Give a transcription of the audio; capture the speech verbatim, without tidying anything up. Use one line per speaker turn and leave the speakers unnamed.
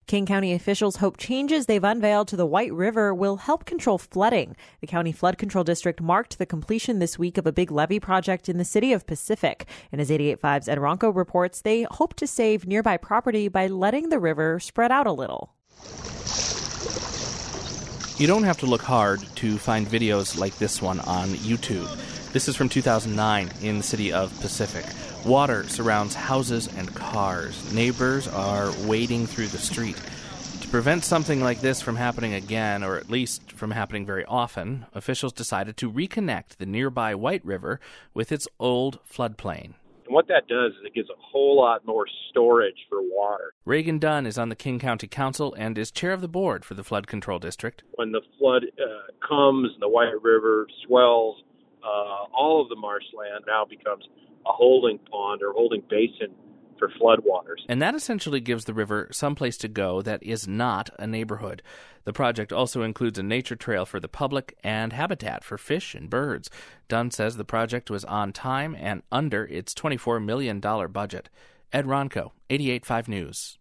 King County officials hope changes they've unveiled to the White River will help control flooding. The county flood control district marked the completion this week of a big levee project in the city of Pacific. And as eighty-eight point five's Ed Ronco reports, they hope to save nearby property by letting the river spread out a little.
You don't have to look hard to find videos like this one on YouTube. This is from two thousand nine in the city of Pacific. Water surrounds houses and cars. Neighbors are wading through the street. To prevent something like this from happening again, or at least from happening very often, officials decided to reconnect the nearby White River with its old floodplain.
And what that does is it gives a whole lot more storage for water.
Reagan Dunn is on the King County Council and is chair of the board for the Flood Control District.
When the flood uh, comes and the White River swells, uh, all of the marshland now becomes a holding pond or holding basin for floodwaters.
And that essentially gives the river someplace to go that is not a neighborhood. The project also includes a nature trail for the public and habitat for fish and birds. Dunn says the project was on time and under its twenty-four million dollars budget. Ed Ronco, eighty-eight point five News.